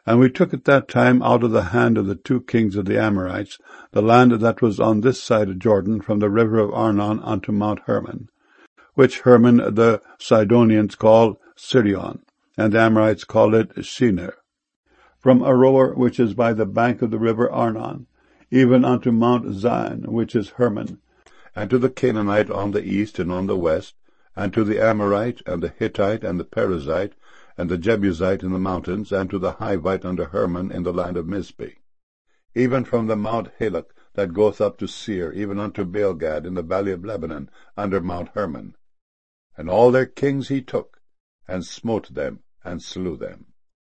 And we took at that time out of the hand of the 2 kings of the Amorites the land that was on this side of Jordan, from the river of Arnon unto Mount Hermon, which Hermon the Sidonians call Sirion, and the Amorites call it Shinar, from Aroer, which is by the bank of the river Arnon, even unto Mount Zion, which is Hermon, and to the Canaanite on the east and on the west, and to the Amorite, and the Hittite, and the Perizzite, and the Jebusite in the mountains, and to the Hivite under Hermon in the land of Mizpeh, even from the Mount Halak that goeth up to Seir, even unto Baalgad in the valley of Lebanon, under Mount Hermon. And all their kings he took, and smote them, and slew them.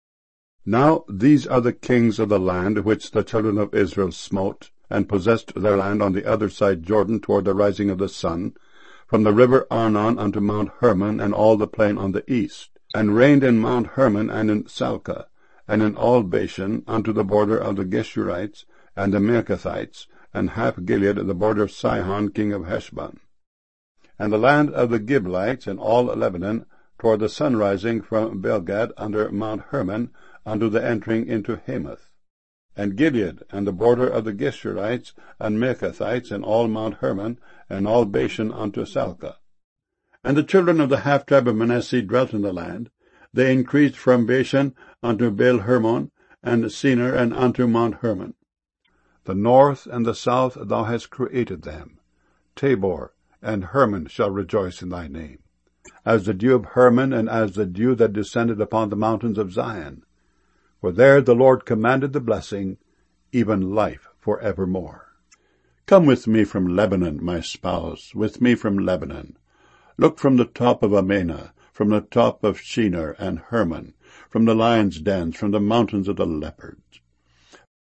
Now these are the kings of the land which the children of Israel smote, and possessed their land on the other side Jordan toward the rising of the sun, from the river Arnon unto Mount Hermon, and all the plain on the east, and reigned in Mount Hermon, and in Salcah, and in all Bashan, unto the border of the Geshurites, and the Maacathites, and half Gilead, the border of Sihon king of Heshbon, and the land of the Giblites, and all Lebanon, toward the sun rising from Baalgad under Mount Hermon, unto the entering into Hamath, and Gilead, and the border of the Geshurites, and Maacathites, and all Mount Hermon, and all Bashan unto Salcah. And the children of the half tribe of Manasseh dwelt in the land. They increased from Bashan unto Baal Hermon, and Senir, and unto Mount Hermon. The north and the south thou hast created them. Tabor and Hermon shall rejoice in thy name, as the dew of Hermon, and as the dew that descended upon the mountains of Zion. For there the Lord commanded the blessing, even life for evermore. Come with me from Lebanon, my spouse, with me from Lebanon. Look from the top of Amana, from the top of Shinar and Hermon, from the lions' dens, from the mountains of the leopards.